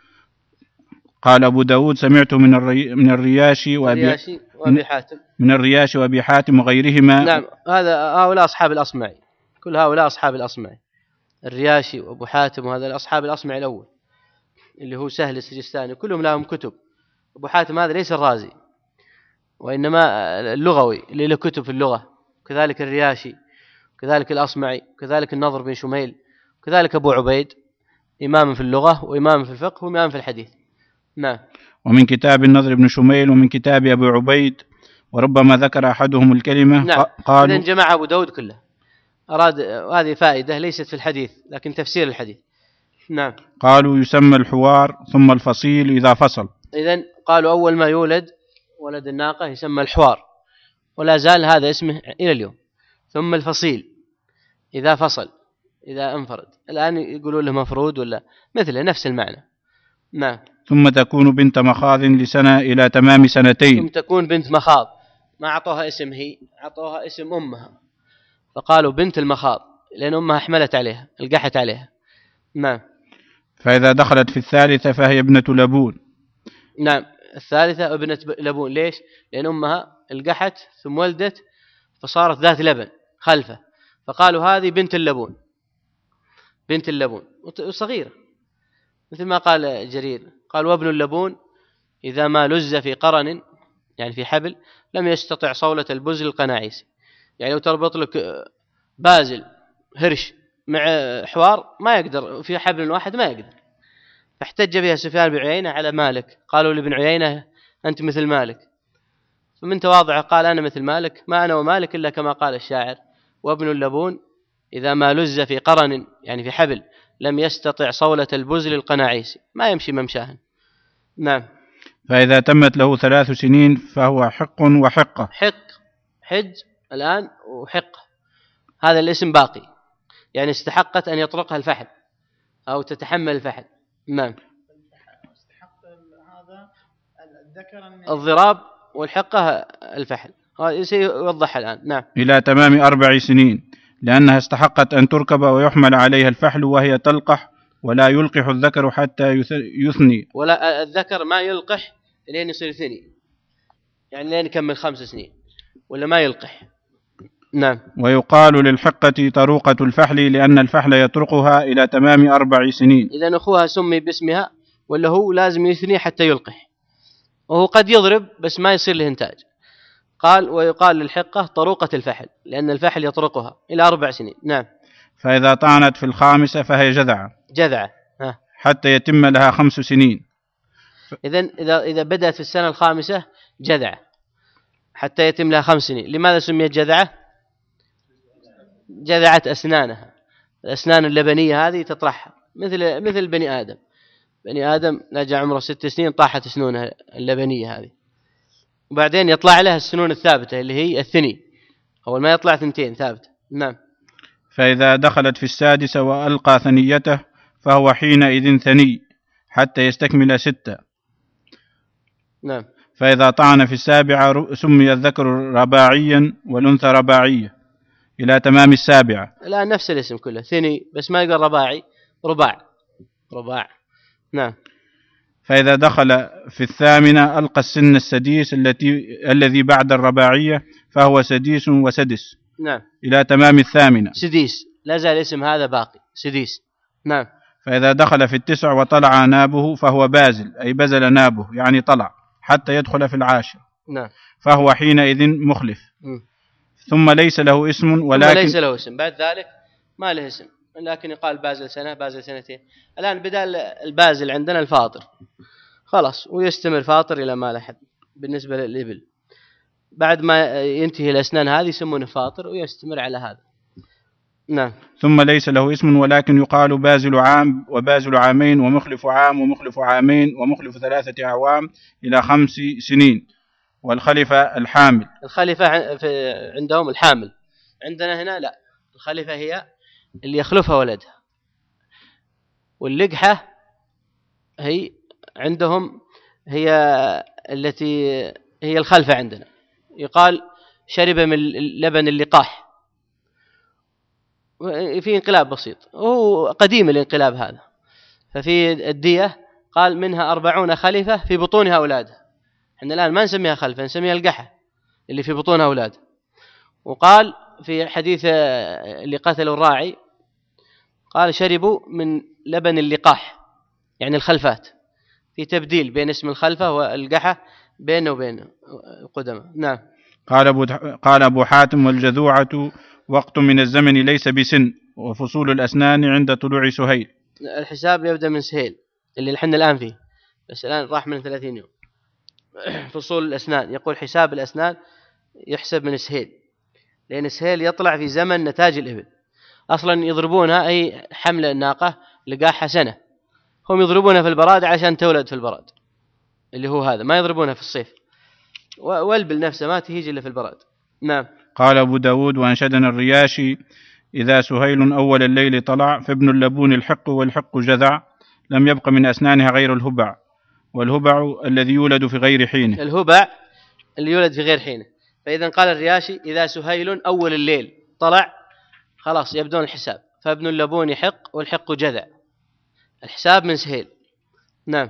قال أبو داود: سمعت من الري من الرياشي وأبي وأبي حاتم من الرياشي وأبي حاتم وغيرهما. نعم. هذا هؤلاء أصحاب الأصمعي، كل هؤلاء أصحاب الأصمعي، الرياشي وأبو حاتم، وهذا أصحاب الأصمعي الأول اللي هو سهل السجستاني، كلهم لهم كتب. أبو حاتم هذا ليس الرازي وإنما اللغوي اللي له كتب في اللغة، كذلك الرياشي، كذلك الأصمعي، كذلك النضر بن شميل، كذلك أبو عبيد، إمام في اللغة وإمام في الفقه وإمام في الحديث. نعم. ومن كتاب النضر بن شميل ومن كتاب أبو عبيد، وربما ذكر أحدهم الكلمة. نعم. قالوا: إذن جمع أبو داود كله، أراد هذه فائدة ليست في الحديث لكن تفسير الحديث. نعم. قالوا: يسمى الحوار ثم الفصيل إذا فصل. إذن قالوا أول ما يولد ولد الناقة يسمى الحوار، ولا زال هذا اسمه إلى اليوم، ثم الفصيل إذا فصل، إذا انفرد، الآن يقولون له مفرود ولا مثله نفس المعنى. نعم. ثم تكون بنت مخاض لسنة إلى تمام سنتين. ثم تكون بنت مخاض، ما أعطوها اسم هي، أعطوها اسم أمها فقالوا بنت المخاض لأن أمها حملت عليها، القحت عليها. نعم. فإذا دخلت في الثالثة فهي ابنة لبون. نعم. الثالثة ابنة لبون، ليش؟ لأن أمها القحت ثم ولدت فصارت ذات لبن خلفه، فقالوا هذه بنت اللبون، بنت اللبون وصغيرة، مثل ما قال جرير قال: وابن اللبون إذا ما لز في قرن، يعني في حبل، لم يستطع صولة البزل القناعيس، يعني لو تربط لك بازل هرش مع حوار ما يقدر في حبل واحد، ما يقدر. فاحتج بها سفيان بن عيينة على مالك، قالوا لابن عيينة: أنت مثل مالك. فمن تواضعه قال: أنا مثل مالك، ما أنا ومالك إلا كما قال الشاعر: وابن اللبون إذا ما لز في قرن يعني في حبل لم يستطع صولة البز للقناعيس، ما يمشي ممشاهن. نعم. فإذا تمت له ثلاث سنين فهو حق وحقة. حق، حج الآن وحقة، هذا الاسم باقي، يعني استحقت أن يطرقها الفحل أو تتحمل الفحل. نعم. هذا الذكر الضراب والحقة الفحل، هذا سيوضح الآن. نعم. إلى تمام أربع سنين، لأنها استحقت أن تركب ويحمل عليها الفحل وهي تلقح، ولا يلقح الذكر حتى يثني. ولا الذكر ما يلقح لين يصير ثني، يعني لين يكمل خمس سنين ولا ما يلقح. نعم. ويقال للحقة طروقة الفحل لأن الفحل يطرقها إلى تمام أربع سنين. إذا أخوها سمي باسمها ولا هو لازم يثني حتى يلقح، وهو قد يضرب بس ما يصير له إنتاج. قال ويقال للحقة طروقة الفحل لأن الفحل يطرقها إلى أربع سنين. نعم. فإذا طعنت في الخامسة فهي جذعة جذعة ها. حتى يتم لها خمس سنين. إذن إذا إذا بدأت في السنة الخامسة جذعة حتى يتم لها خمس سنين. لماذا سميت جذعة؟ جذعت أسنانها، الأسنان اللبنية هذه تطرحها مثل مثل بني آدم. بني آدم نجا عمره ست سنين طاحت سنونها اللبنية هذه، وبعدين يطلع لها السنون الثابتة اللي هي الثني، أول ما يطلع ثنتين ثابتة. نعم. فإذا دخلت في السادسة وألقى ثنيته فهو حينئذ ثني حتى يستكمل ستة. نعم. فإذا طعن في السابعة سمي الذكر رباعيا والأنثى رباعية إلى تمام السابعة. الآن نفس الاسم كله ثني بس ما يقول رباعي، رباع رباع. نعم. فإذا دخل في الثامنة ألقى السن السديس التي الذي بعد الرباعية فهو سديس وسدس. نعم. إلى تمام الثامنة. سديس لا زال الاسم هذا باقي سديس. نعم. فإذا دخل في التسع وطلع نابه فهو بازل أي بزل نابه يعني طلع حتى يدخل في العاشر. نعم. فهو حينئذ مخلف. م. ثم ليس له اسم ولكن ثم ليس له اسم، بعد ذلك ما له اسم لكن يقال بازل سنة بازل سنتين. الآن بدال البازل عندنا الفاطر خلاص، ويستمر فاطر إلى ما لا حد بالنسبة للإبل. بعد ما ينتهي الأسنان هذه يسمونه فاطر ويستمر على هذا. نعم. ثم ليس له اسم ولكن يقال بازل عام وبازل عامين ومخلف عام ومخلف عامين ومخلف ثلاثة أعوام إلى خمس سنين. والخلفة الحامل. الخلفة عندهم الحامل، عندنا هنا لا، الخلفة هي اللي يخلفها ولدها، واللقحة هي عندهم هي التي هي الخلفة عندنا. يقال شرب من لبن اللقاح، في انقلاب بسيط وهو قديم الانقلاب هذا. ففي الدية قال منها أربعون خلفة في بطونها أولادها. احنا الآن ما نسميها خلفة، نسميها القحة اللي في بطونها أولادها. وقال في حديث اللي قتلوا الراعي قال شربوا من لبن اللقاح يعني الخلفات، في تبديل بين اسم الخلفة والقحة بينه وبين قدمه. نعم. قال أبو, قال أبو حاتم والجذوعة وقت من الزمن ليس بسن، وفصول الأسنان عند طلوع سهيل. الحساب يبدأ من سهيل اللي الحين الآن فيه، بس الآن راح من ثلاثين يوم. فصول الأسنان يقول حساب الأسنان يحسب من سهيل، لأن سهيل يطلع في زمن نتاج الإبل. أصلا يضربونها أي حمل الناقة لقاحها سنة، هم يضربونها في البراد عشان تولد في البراد اللي هو هذا، ما يضربونها في الصيف، والبل نفسه ما تهيج إلا في البراد. نعم. قال أبو داود وأنشدنا الرياشي إذا سهيل أول الليل طلع فابن اللبون الحق والحق جذع لم يبق من أسنانها غير الهبع، والهبع الذي يولد في غير حينه. الهبع اللي يولد في غير حينه. فإذا قال الرياشي إذا سهيل أول الليل طلع خلاص يبدون الحساب، فابن اللبون حق والحق جذع، الحساب من سهيل. نعم.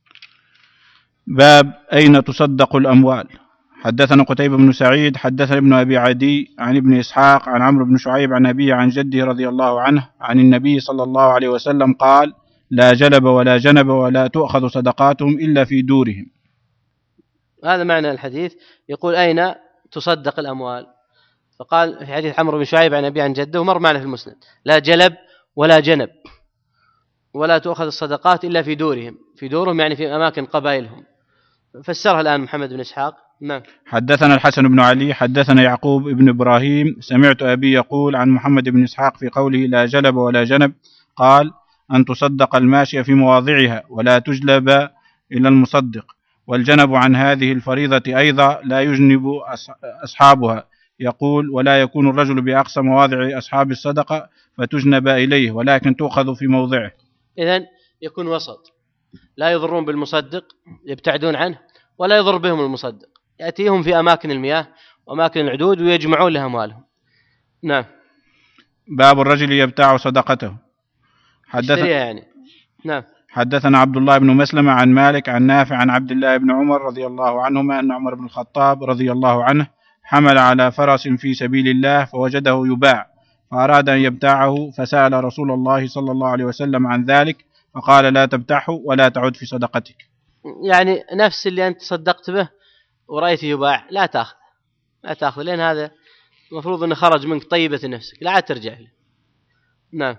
باب أين تصدق الأموال. حدثنا قتيبة بن سعيد حدثنا ابن أبي عدي عن ابن إسحاق عن عمرو بن شعيب عن أبيه عن جده رضي الله عنه عن النبي صلى الله عليه وسلم قال لا جلب ولا جنب ولا تؤخذ صدقاتهم إلا في دورهم. هذا معنى الحديث. يقول أين تصدق الأموال، فقال في حديث عمرو بن شعيب عن أبيه عن جده ومر معنا في المسند لا جلب ولا جنب ولا تؤخذ الصدقات إلا في دورهم. في دورهم يعني في أماكن قبائلهم، فسرها الآن محمد بن إسحاق. نعم. حدثنا الحسن بن علي حدثنا يعقوب بن إبراهيم سمعت أبي يقول عن محمد بن إسحاق في قوله لا جلب ولا جنب، قال أن تصدق الماشية في مواضعها ولا تجلب إلى المصدق. والجنب عن هذه الفريضة أيضا لا يجنب أصحابها، يقول ولا يكون الرجل بأقصى مواضع أصحاب الصدقة فتجنب إليه، ولكن تؤخذ في موضعه. إذن يكون وسط، لا يضرون بالمصدق يبتعدون عنه، ولا يضر بهم المصدق، يأتيهم في أماكن المياه وأماكن العدود ويجمعون لها أموالهم. نعم. باب الرجل يبتاع صدقته. حدث يعني. نعم. حدثنا عبد الله بن مسلمة عن مالك عن نافع عن عبد الله بن عمر رضي الله عنهما أن عمر بن الخطاب رضي الله عنه حمل على فرس في سبيل الله فوجده يباع فأراد أن يبتاعه، فسأل رسول الله صلى الله عليه وسلم عن ذلك فقال لا تبتعه ولا تعد في صدقتك. يعني نفس اللي أنت صدقت به ورأيته يباع لا تأخذ، لا تأخذ، لأن هذا المفروض أنه خرج منك طيبة نفسك، لا عاد ترجع له. نعم.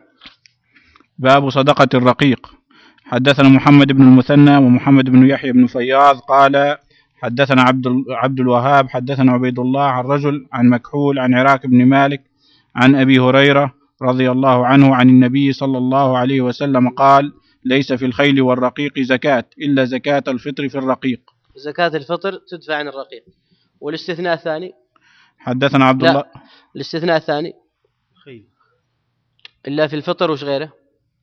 باب صدقة الرقيق. حدثنا محمد بن المثنى ومحمد بن يحيى بن فياض قال حدثنا عبد عبد الوهاب حدثنا عبيد الله عن رجل عن مكحول عن عراك بن مالك عن أبي هريرة رضي الله عنه عن النبي صلى الله عليه وسلم قال ليس في الخيل والرقيق زكاة إلا زكاة الفطر في الرقيق. زكاة الفطر تدفع عن الرقيق. والاستثناء الثاني حدثنا عبد الله. الاستثناء الثاني خيل إلا في الفطر وش غيره؟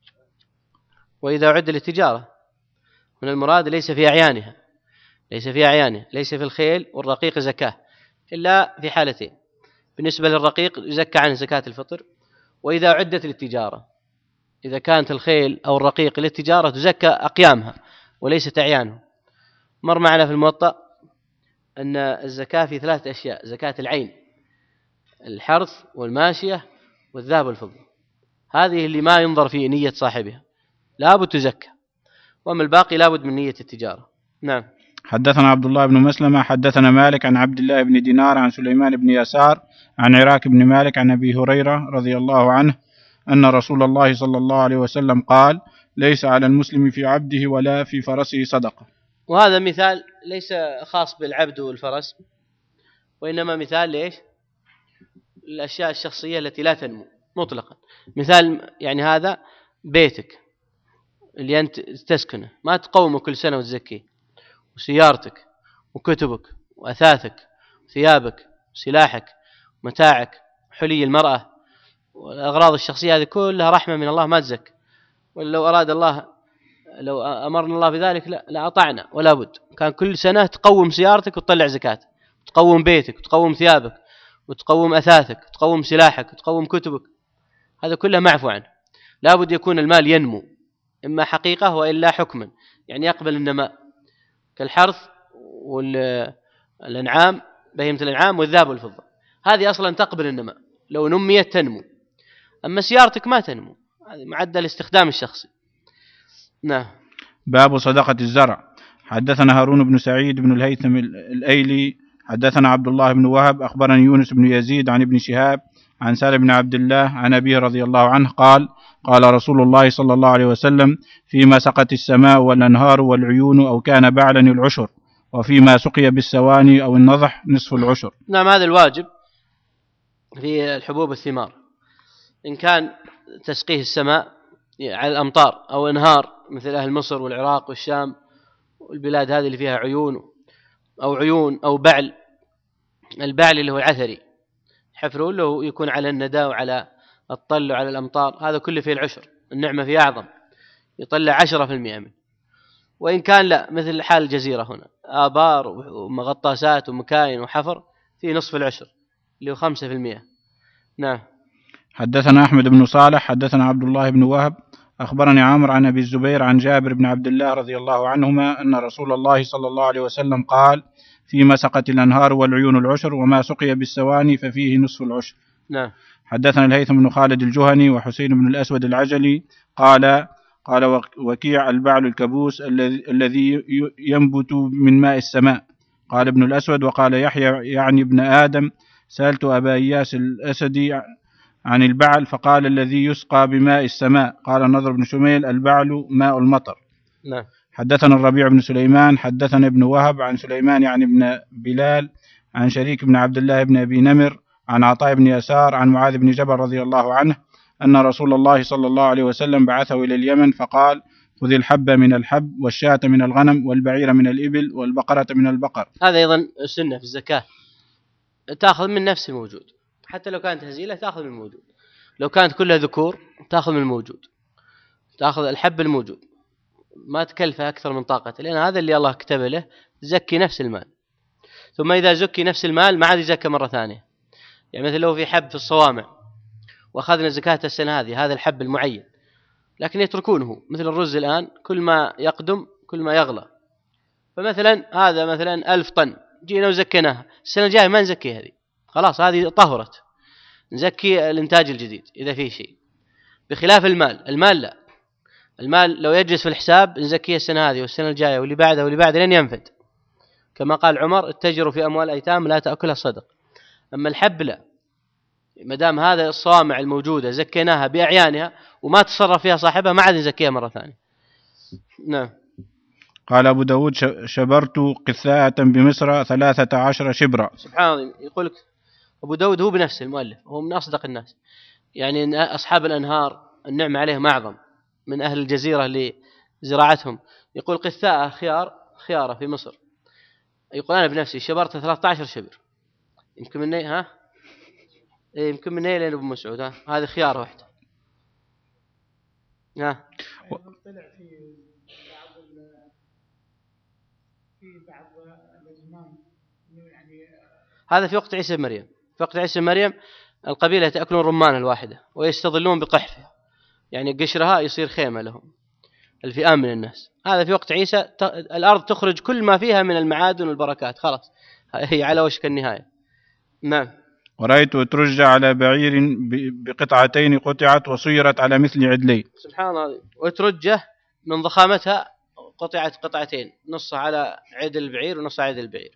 وإذا عد للتجارة، من المراد ليس في أعيانها، ليس في أعيانها، ليس في الخيل والرقيق زكاة إلا في حالتين. بالنسبة للرقيق يزكى عنه زكاة الفطر، وإذا عدت للتجارة، إذا كانت الخيل أو الرقيق للتجارة تزكى أقيامها وليست أعيانها. مر معنا في الموطأ أن الزكاة في ثلاثة أشياء: زكاة العين، الحرث والماشية والذهب والفضة، هذه اللي ما ينظر في نية صاحبها لابد تزكى، وأما الباقي لابد من نية التجارة. نعم. حدثنا عبد الله بن مسلمة حدثنا مالك عن عبد الله بن دينار عن سليمان بن يسار عن عراك بن مالك عن أبي هريرة رضي الله عنه أن رسول الله صلى الله عليه وسلم قال ليس على المسلم في عبده ولا في فرسه صدقة. وهذا مثال ليس خاص بالعبد والفرس، وإنما مثال ليش؟ الأشياء الشخصية التي لا تنمو مطلقا. مثال يعني هذا بيتك اللي أنت تسكنه ما تقومه كل سنة وتزكيه، وسيارتك وكتبك وأثاثك وثيابك وسلاحك ومتاعك وحلي المرأة والأغراض الشخصية هذه كلها رحمة من الله ما تزكى. ولو أراد الله، لو أمرنا الله بذلك لا, لا أطعنا ولا بد. كان كل سنة تقوم سيارتك وتطلع زكاة، تقوم بيتك وتقوم ثيابك وتقوم أثاثك وتقوم سلاحك وتقوم كتبك، هذا كله معفو عنه. لا بد يكون المال ينمو إما حقيقة وإلا حكما، يعني يقبل النماء كالحرث والأنعام، بهيمة الأنعام والذهب والفضة، هذه أصلا تقبل النماء، لو نميت تنمو. أما سيارتك ما تنمو، هذه معدل الاستخدام الشخصي. نعم. باب صدقة الزرع. حدثنا هارون بن سعيد بن الهيثم الأيلي حدثنا عبد الله بن وهب أخبرني يونس بن يزيد عن ابن شهاب عن سالم بن عبد الله عن أبيه رضي الله عنه قال قال رسول الله صلى الله عليه وسلم فيما سقت السماء والأنهار والعيون أو كان بعلا العشر، وفيما سقي بالسواني أو النضح نصف العشر. نعم. هذا الواجب في الحبوب والثمار، إن كان تسقيه السماء على الأمطار أو أنهار مثل أهل مصر والعراق والشام والبلاد هذه اللي فيها عيون أو عيون أو بعل. البعل اللي هو العثري حفره له يكون على الندى وعلى الطل وعلى الأمطار، هذا كله فيه العشر، النعمة فيه أعظم، يطلع عشرة في المئة منه. وإن كان لا، مثل حال الجزيرة هنا آبار ومغطاسات ومكاين وحفر، فيه نصف العشر اللي هو خمسة في المئة. نعم. حدثنا أحمد بن صالح حدثنا عبد الله بن وهب أخبرني عمرو عن أبي الزبير عن جابر بن عبد الله رضي الله عنهما أن رسول الله صلى الله عليه وسلم قال فيما سقت الأنهار والعيون العشر، وما سقي بالسواني ففيه نصف العشر. نعم. حدثنا الهيثم بن خالد الجهني وحسين بن الأسود العجلي قال قال وكيع البعل الكبوس الذي ينبت من ماء السماء. قال ابن الأسود وقال يحيى يعني ابن آدم سألت أبا إياس الأسدي عن البعل فقال الذي يسقى بماء السماء. قال النضر بن شميل البعل ماء المطر. نعم. حدثنا الربيع بن سليمان حدثنا ابن وهب عن سليمان يعني ابن بلال عن شريك بن عبد الله بن أبي نمر عن عطاء بن يسار عن معاذ بن جبل رضي الله عنه أن رسول الله صلى الله عليه وسلم بعثه إلى اليمن فقال: خذ الحب من الحب والشاة من الغنم والبعير من الإبل والبقرة من البقر. هذا أيضا السنة في الزكاة، تأخذ من نفس الموجود، حتى لو كانت هزيلة تأخذ من الموجود، لو كانت كلها ذكور تأخذ من الموجود، تأخذ الحب الموجود، ما تكلفه أكثر من طاقته، لأن هذا اللي الله كتب له، زكي نفس المال. ثم إذا زكي نفس المال ما عاد يزكى مرة ثانية. يعني مثل لو في حب في الصوامع وأخذنا زكاة السنة هذه، هذا الحب المعين، لكن يتركونه مثل الرز الآن، كل ما يقدم كل ما يغلى. فمثلا هذا مثلا ألف طن، جينا وزكيناها، السنة الجاية ما نزكي هذه، خلاص هذه طهرت، نزكي الإنتاج الجديد إذا فيه شيء. بخلاف المال، المال لا، المال لو يجلس في الحساب نزكيه السنة هذه والسنة الجاية واللي بعدها واللي بعدها لين ينفد، كما قال عمر: اتجروا في أموال الأيتام لا تأكلها الصدق. أما الحب لا، ما دام هذا الصوامع الموجودة زكيناها بأعيانها وما تصرف فيها صاحبها ما عاد نزكيها مرة ثانية. نعم. قال أبو داود: شبرت قثاءة بمصر ثلاثة عشر شبرا. سبحان الله. يقول لك أبو داود هو بنفسه المؤلف، هو من أصدق الناس، يعني إن أصحاب الأنهار النعمة عليهم أعظم من أهل الجزيرة لزراعتهم. يقول قثاء خيار خيارة في مصر، يقول أنا بنفسي شبرت ثلاثة عشر شبر، يمكن مني ها إيه يمكن مني لين أبو مسعود، ها هذه خيارة واحدة. ها طلع في بعض في بعض الأزمان يعني هذا في وقت عيسى بن مريم، في وقت عيسى بن مريم القبيلة تأكلون رمان الواحدة ويستظلون بقحفها، يعني قشرها يصير خيمة لهم الفئام من الناس. هذا في وقت عيسى الأرض تخرج كل ما فيها من المعادن والبركات، خلاص هي على وشك النهاية. نعم. ورأيت أترج على بعير بقطعتين قطعت وصيرت على مثل عدلين. سبحان الله. وترجه من ضخامتها قطعت قطعتين، نصها على عدل البعير ونصها على عدل البعير.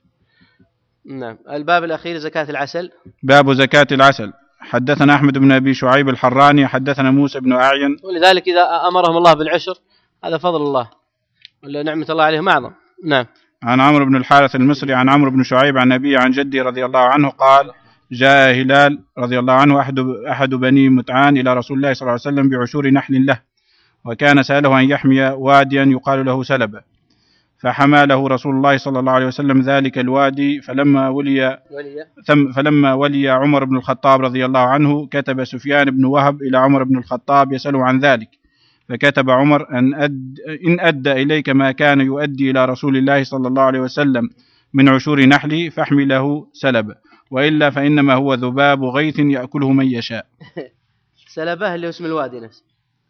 نعم. الباب الأخير زكاة العسل. باب زكاة العسل. حدثنا أحمد بن أبي شعيب الحراني حدثنا موسى بن أعين. ولذلك إذا أمرهم الله بالعشر هذا فضل الله ولا نعمة الله عليهم أعظم. نعم. عن عمرو بن الحارث المصري عن عمرو بن شعيب عن أبيه عن جدي رضي الله عنه قال: جاء هلال رضي الله عنه أحد, أحد بني متعان إلى رسول الله صلى الله عليه وسلم بعشور نحل له، وكان سأله أن يحمي واديا يقال له سلبة، فحمى له رسول الله صلى الله عليه وسلم ذلك الوادي. فلما ولي ثم فلما ولي عمر بن الخطاب رضي الله عنه كتب سفيان بن وهب إلى عمر بن الخطاب يسأله عن ذلك، فكتب عمر: أن أد إن أدى إليك ما كان يؤدي إلى رسول الله صلى الله عليه وسلم من عشور نحل فاحمي له سلبة، وإلا فإنما هو ذباب غيث يأكله من يشاء. سلبة اللي اسم الوادي نفسه.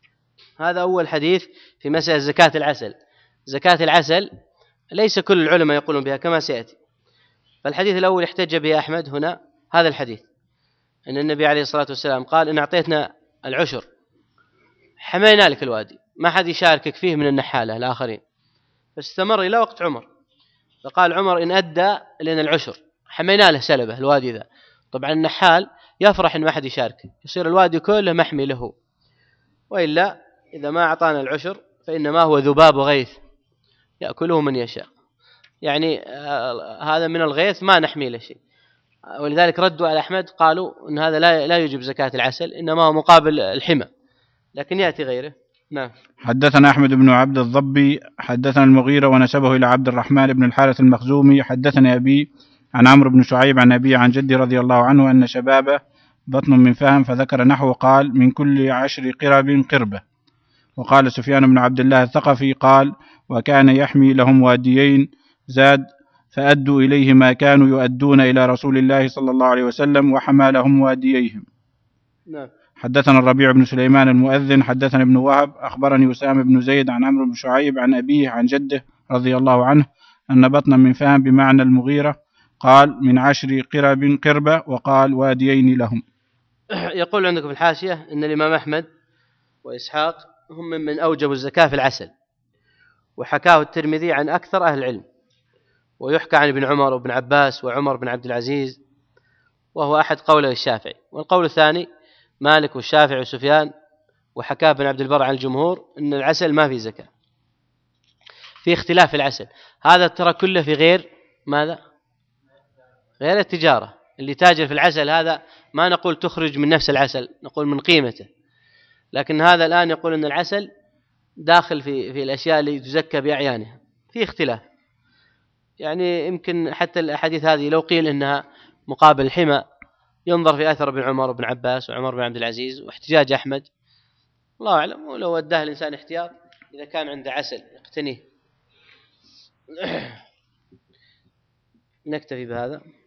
هذا أول حديث في مسألة زكاة العسل. زكاة العسل ليس كل العلماء يقولون بها كما سيأتي. فالحديث الأول احتج به أحمد هنا هذا الحديث، أن النبي عليه الصلاة والسلام قال: إن أعطيتنا العشر حمينا لك الوادي، ما حد يشاركك فيه من النحالة الآخرين. فاستمر إلى وقت عمر، فقال عمر: إن أدى لنا العشر حمينا له سلبة الوادي ذا. طبعا النحال يفرح إن ما حد يشاركه، يصير الوادي كله محمي له، وإلا إذا ما أعطانا العشر فإنما هو ذباب غيث يأكله من يشاء، يعني آه هذا من الغيث ما نحمي له شيء. ولذلك ردوا على أحمد قالوا إن هذا لا لا يجب زكاة العسل، إنما هو مقابل الحمى، لكن يأتي غيره. نعم. حدثنا أحمد بن عبد الضبي حدثنا المغيرة ونسبه إلى عبد الرحمن بن الحارث المخزومي حدثني أبي عن عمرو بن شعيب عن أبي عن جدي رضي الله عنه أن شبابه بطن من فهم، فذكر نحو قال: من كل عشر قرب قربة. وقال سفيان بن عبد الله الثقفي قال: وكان يحمي لهم واديين، زاد: فأدوا إليه ما كانوا يؤدون إلى رسول الله صلى الله عليه وسلم وحمى لهم وادييهم. نعم. حدثنا الربيع بن سليمان المؤذن حدثنا ابن وهب أخبرني أسامة بن زيد عن عمرو بن شعيب عن أبيه عن جده رضي الله عنه أن بطنا من فهم بمعنى المغيرة قال: من عشر قرب قربة، وقال: واديين لهم. يقول عندكم في الحاشية أن الإمام أحمد وإسحاق هم من أوجب الزكاة في العسل، وحكاه الترمذي عن أكثر أهل العلم، ويحكى عن ابن عمر وابن عباس وعمر بن عبد العزيز، وهو أحد قوله الشافعي. والقول الثاني مالك والشافعي وسفيان، وحكاه ابن عبد البر عن الجمهور أن العسل ما في زكاة. في اختلاف في العسل. هذا ترى كله في غير ماذا؟ غير التجارة. اللي تاجر في العسل هذا ما نقول تخرج من نفس العسل، نقول من قيمته. لكن هذا الآن يقول أن العسل داخل في في الأشياء اللي تزكى بأعيانها. في اختلاف، يعني يمكن حتى الأحاديث هذه لو قيل إنها مقابل الحمى ينظر في أثر ابن عمر وابن عباس وعمر بن عبد العزيز واحتجاج أحمد، الله أعلم. ولو وداه الإنسان احتياط إذا كان عنده عسل يقتنيه. نكتفي بهذا.